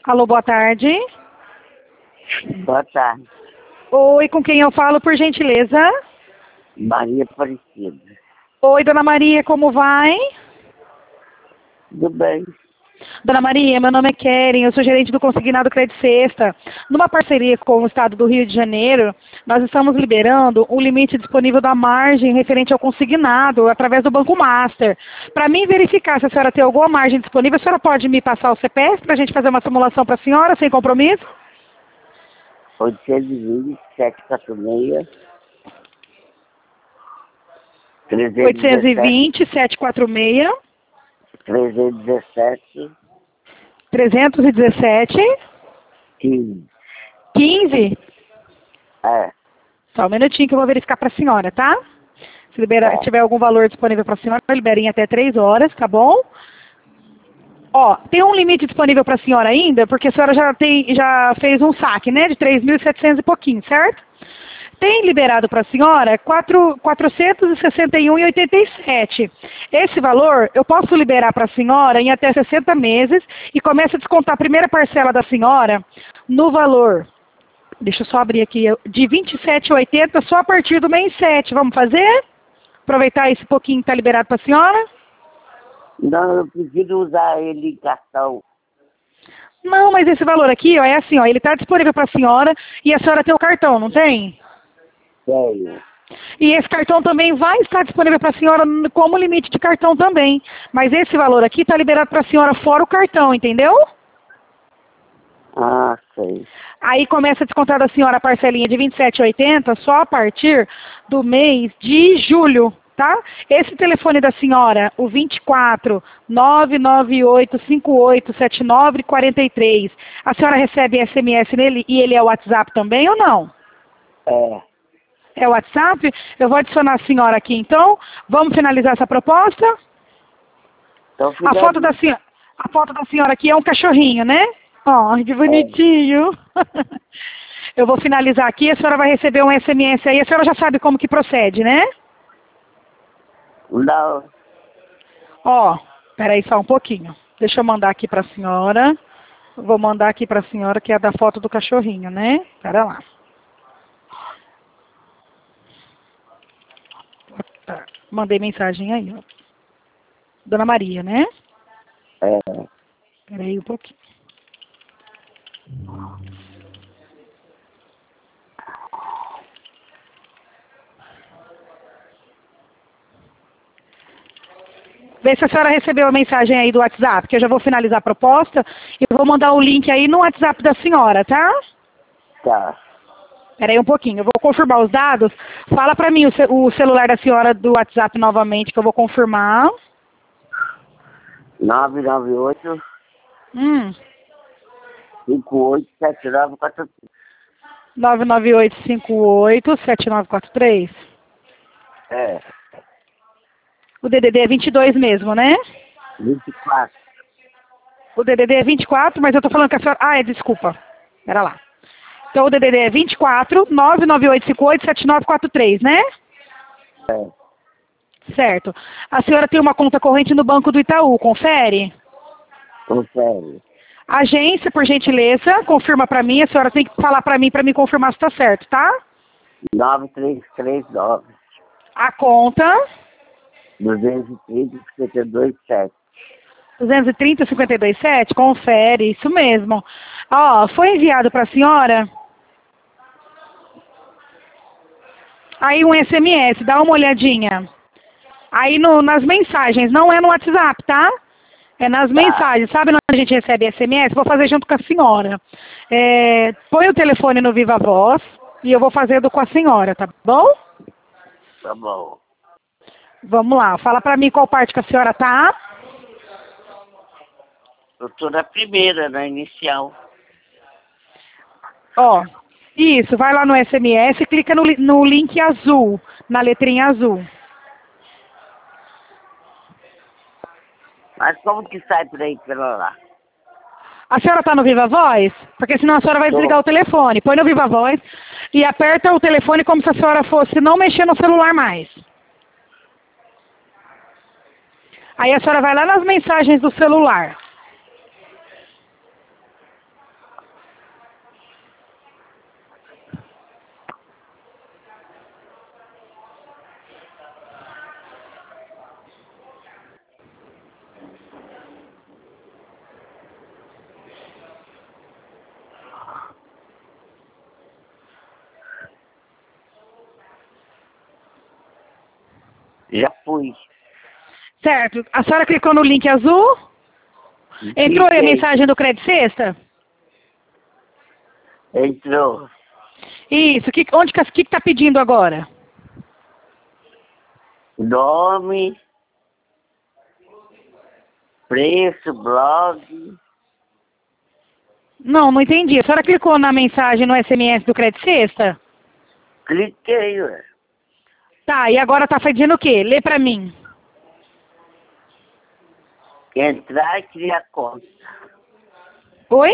Alô, boa tarde. Boa tarde. Oi, com quem eu falo, por gentileza? Maria Aparecida. Oi, dona Maria, como vai? Tudo bem? Dona Maria, meu nome é Keren, eu sou gerente do Consignado Crédito Sexta. Numa parceria com o Estado do Rio de Janeiro, nós estamos liberando o limite disponível da margem referente ao consignado através do Banco Master. Para mim verificar se a senhora tem alguma margem disponível, a senhora pode me passar o CPF para a gente fazer uma simulação para a senhora, sem compromisso? 820, 746, 820, 746, 317, 317, 15. 15. É, Só um minutinho que eu vou verificar para a senhora, tá? Se tiver algum valor disponível para a senhora, libera em até 3 horas, tá bom? Ó, tem um limite disponível para a senhora ainda, porque a senhora já fez um saque, né, de 3.700 e pouquinho, certo? Tem liberado para a senhora 461,87. Esse valor eu posso liberar para a senhora em até 60 meses e começa a descontar a primeira parcela da senhora no valor, deixa eu só abrir aqui, de 27,80 só a partir do mês 7. Vamos fazer? Aproveitar esse pouquinho que está liberado para a senhora? não, eu prefiro usar ele em cartão. Não, mas esse valor aqui, ó, é assim, ó, ele está disponível para a senhora e a senhora tem o cartão, não tem? Tenho. E esse cartão também vai estar disponível para a senhora como limite de cartão também. Mas esse valor aqui está liberado para a senhora fora o cartão, entendeu? Ah, sei. Aí começa a descontar da senhora a parcelinha de 27,80 só a partir do mês de julho, tá? Esse telefone da senhora, o 24 998587943, a senhora recebe SMS nele e ele é o WhatsApp também ou não? É, É o WhatsApp? Eu vou adicionar a senhora aqui então. Vamos finalizar essa proposta? então A foto da senhora aqui é um cachorrinho, né? Ó, que bonitinho. Eu vou finalizar aqui, a senhora vai receber um SMS aí, a senhora já sabe como que procede, né? não, Ó, peraí só um pouquinho. Deixa eu mandar aqui pra senhora. Vou mandar aqui pra senhora que é da foto do cachorrinho, né? Pera lá. Tá. Mandei mensagem aí, ó. Dona Maria, né? é, Peraí um pouquinho. Vê se a senhora recebeu a mensagem aí do WhatsApp, que eu já vou finalizar a proposta e vou mandar o link aí no WhatsApp da senhora, tá? tá. Peraí um pouquinho, eu vou confirmar os dados. Fala pra mim o celular da senhora do WhatsApp novamente, que eu vou confirmar. 998 Hum, 587943. 998587943. É, O DDD é 22 mesmo, né? 24. O DDD é 24, mas eu tô falando que a senhora... Ah, desculpa. Pera lá. Então o DDD é 24 998587943, né? É, Certo. A senhora tem uma conta corrente no Banco do Itaú, confere? confere. Agência, por gentileza, confirma pra mim. A senhora tem que falar pra mim me confirmar se tá certo, tá? 9339 A conta 230 527. 230-527, confere, isso mesmo. Ó, foi enviado pra senhora aí um SMS, dá uma olhadinha. Aí nas mensagens, não é no WhatsApp, tá? É nas mensagens. Sabe onde a gente recebe SMS? Vou fazer junto com a senhora. Põe o telefone no Viva Voz e eu vou fazendo com a senhora, tá bom? Tá bom. Vamos lá, fala pra mim qual parte que a senhora tá. Eu tô na primeira, na inicial. Ó, isso, vai lá no SMS e clica no link azul, na letrinha azul. Mas como que sai por aí pela lá? A senhora tá no Viva Voz? Porque senão a senhora vai desligar o telefone. Põe no Viva Voz e aperta o telefone como se a senhora fosse não mexer no celular mais. Aí a senhora vai lá nas mensagens do celular. fui. Certo. A senhora clicou no link azul? Entrou aí a Cliquei. mensagem do Crédito Sexta? Entrou. Isso. Onde que está pedindo agora? Nome, preço, blog. Não entendi. A senhora clicou na mensagem no SMS do Crédito Sexta? Cliquei, ué. Tá, e agora tá pedindo o quê? Lê pra mim. Entrar e criar conta. Oi?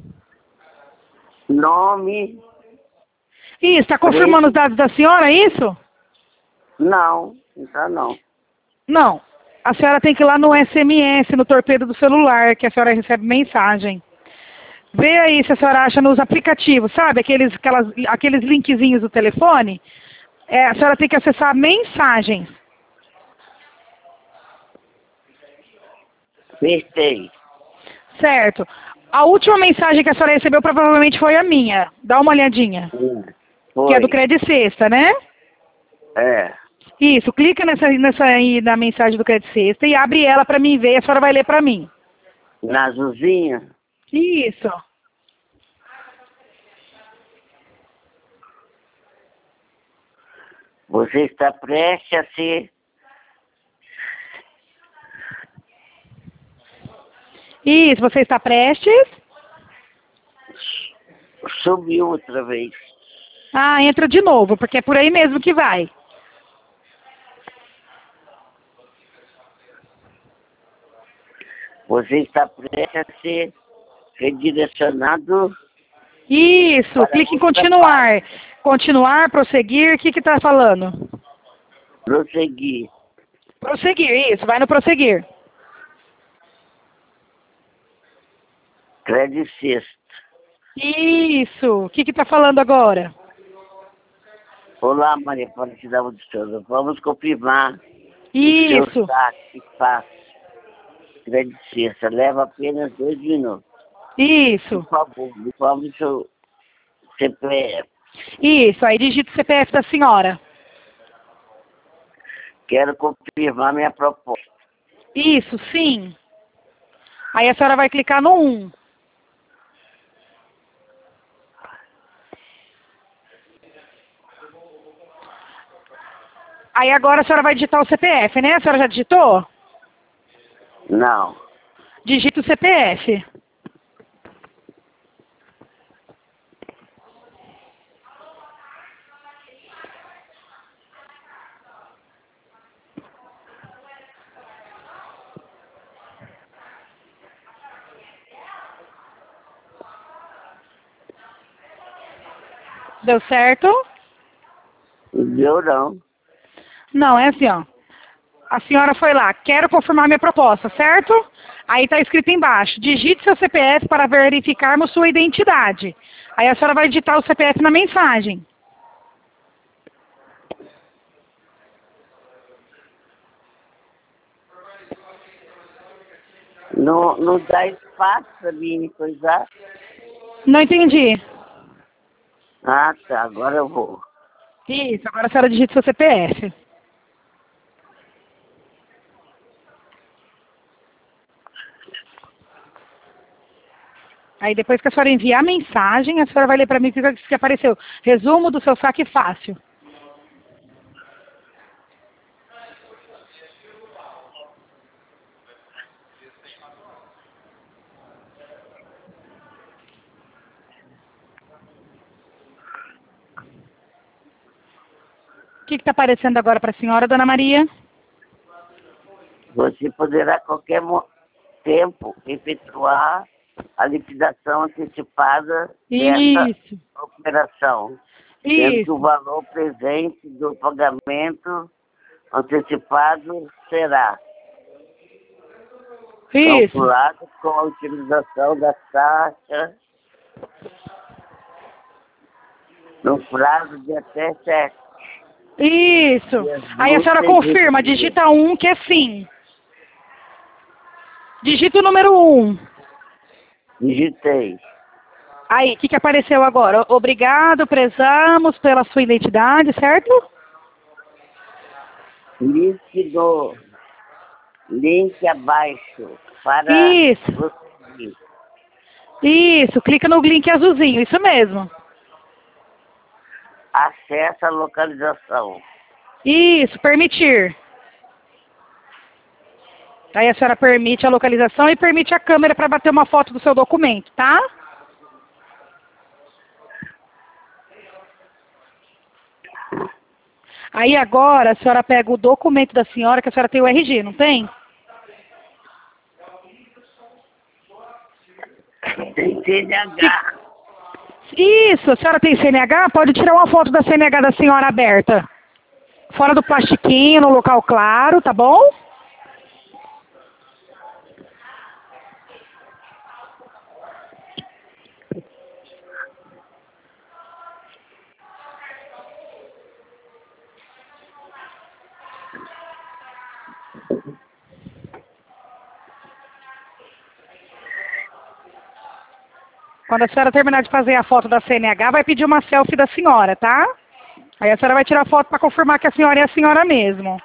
Nome. Isso, tá confirmando os dados da senhora, é isso? Não, então não. Não. A senhora tem que ir lá no SMS, no torpedo do celular, que a senhora recebe mensagem. Vê aí se a senhora acha nos aplicativos, sabe? Aqueles linkzinhos do telefone. A senhora tem que acessar mensagens. Apertei. Certo. A última mensagem que a senhora recebeu provavelmente foi a minha. Dá uma olhadinha. Foi. Que é do Crédito Sexta, né? É. Isso, clica nessa aí na mensagem do Crédito Sexta e abre ela para mim ver, a senhora vai ler para mim. Na azulzinha. Isso. Você está prestes a ser... Isso, você está prestes? Subiu outra vez. Ah, entra de novo, porque é por aí mesmo que vai. Você está prestes a ser redirecionado Isso, para clique em outra continuar. Continuar, prosseguir, o que está falando? prosseguir. Prosseguir, isso, vai no prosseguir. Crédito Sexta. Isso, o que está falando agora? Olá, Maria Aparecida de Souza. Vamos confirmar o Isso, seu saque fácil. Crédito Sexta. Leva apenas 2 minutos. isso, Por favor, me informe o seu CPF. isso, aí digita o CPF da senhora. Quero confirmar minha proposta. Isso, sim. Aí a senhora vai clicar no 1. Aí agora a senhora vai digitar o CPF, né? A senhora já digitou? Não. Digita o CPF. Deu certo? Deu não. Não, é assim, ó. A senhora foi lá, quero confirmar minha proposta, certo? Aí está escrito embaixo, digite seu CPF para verificarmos sua identidade. Aí a senhora vai digitar o CPF na mensagem. Não dá espaço para mim coisar. Não entendi. Ah, tá. Agora eu vou. Isso, agora a senhora digita seu CPF. Aí depois que a senhora enviar a mensagem, a senhora vai ler para mim o que apareceu. Resumo do seu saque fácil. O que está aparecendo agora para a senhora, dona Maria? Você poderá a qualquer tempo efetuar a liquidação antecipada dessa Isso, operação, sendo que o isso, valor presente do pagamento antecipado será isso, calculado com a utilização da taxa no prazo de até 7. isso. Aí a senhora confirma, digita 1 que é sim. Digita o número 1. Digitei. Aí, o que apareceu agora? Obrigado, prezamos pela sua identidade, certo? Link abaixo para Isso, você. isso. Clica no link azulzinho, isso mesmo. Acesse a localização. Isso, permitir. Aí a senhora permite a localização e permite a câmera para bater uma foto do seu documento, tá? Aí agora a senhora pega o documento da senhora, que a senhora tem o RG, não tem? Tem CNH. Isso, a senhora tem CNH? Pode tirar uma foto da CNH da senhora aberta. Fora do plastiquinho, no local claro, tá bom? Quando a senhora terminar de fazer a foto da CNH, vai pedir uma selfie da senhora, tá? Aí a senhora vai tirar a foto para confirmar que a senhora é a senhora mesmo.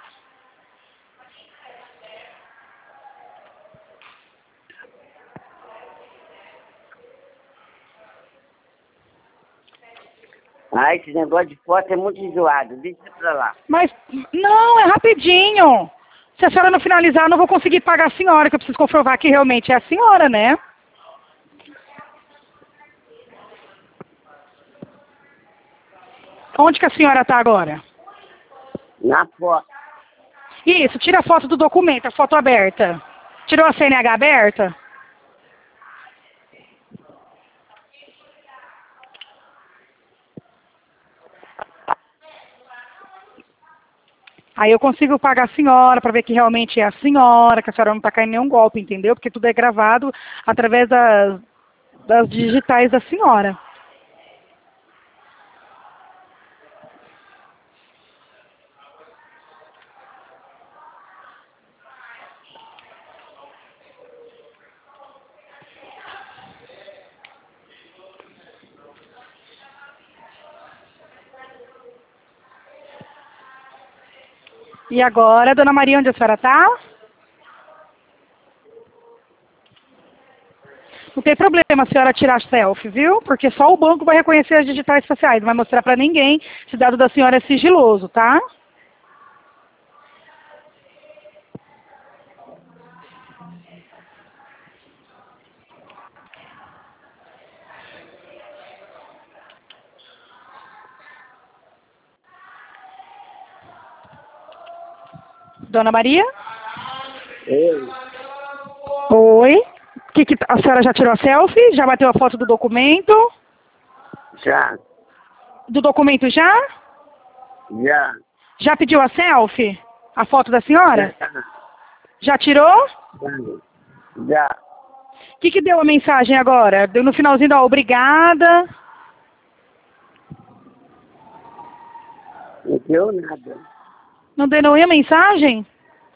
Ah, esse negócio de foto é muito enjoado. Deixa pra lá. Mas, não, é rapidinho. Se a senhora não finalizar, eu não vou conseguir pagar a senhora, que eu preciso comprovar que realmente é a senhora, né? Onde que a senhora está agora? Na foto. Isso, tira a foto do documento, a foto aberta. Tirou a CNH aberta? Aí eu consigo pagar a senhora para ver que realmente é a senhora, que a senhora não está caindo em nenhum golpe, entendeu? Porque tudo é gravado através das digitais da senhora. E agora, dona Maria, onde a senhora está? Não tem problema a senhora tirar selfie, viu? Porque só o banco vai reconhecer as digitais faciais, não vai mostrar para ninguém. Esse dado da senhora é sigiloso, tá? Dona Maria? Ei, Oi. A senhora já tirou a selfie? Já bateu a foto do documento? já. Do documento já? Já. Já pediu a selfie? A foto da senhora? Já. Já tirou? Já. O que deu a mensagem agora? Deu no finalzinho da obrigada. Não deu nada. Não deu nenhuma mensagem?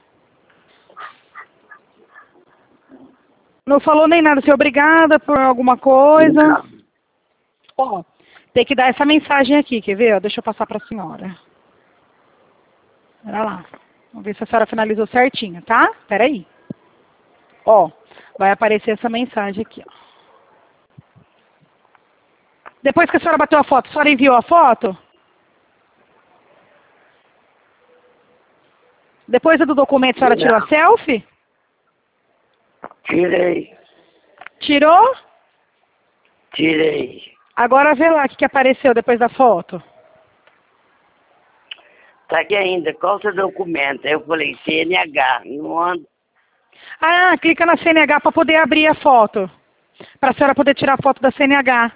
Não falou nem nada, assim, obrigada por alguma coisa. Não. Ó, tem que dar essa mensagem aqui, quer ver? Ó, deixa eu passar para a senhora. Pera lá. Vamos ver se a senhora finalizou certinho, tá? Pera aí. Ó, vai aparecer essa mensagem aqui, ó. Depois que a senhora bateu a foto, a senhora enviou a foto? Depois do documento, a senhora tirou a selfie? Tirei. Tirou? Tirei. Agora vê lá o que apareceu depois da foto. Tá aqui ainda. Qual o seu documento? Aí eu falei, CNH. Não anda. Ah, clica na CNH para poder abrir a foto. Para a senhora poder tirar a foto da CNH.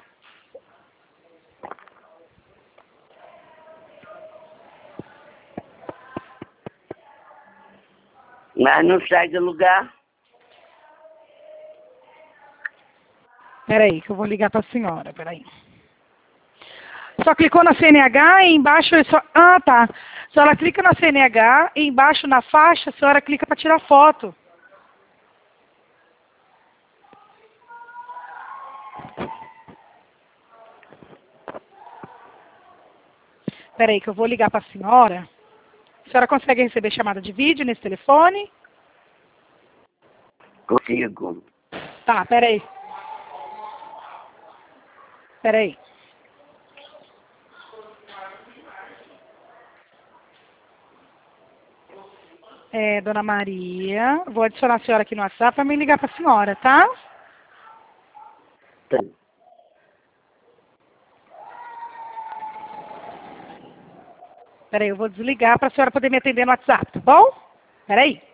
Mas não sai do lugar. Peraí, que eu vou ligar para a senhora, peraí. Só clicou na CNH e embaixo... Ah, tá. A senhora clica na CNH e embaixo na faixa, a senhora clica para tirar foto. Peraí, que eu vou ligar para a senhora. A senhora consegue receber chamada de vídeo nesse telefone? Consigo. Tá, peraí. Peraí. Dona Maria, vou adicionar a senhora aqui no WhatsApp para me ligar para a senhora, tá? Tá. Peraí, eu vou desligar para a senhora poder me atender no WhatsApp, tá bom? Peraí.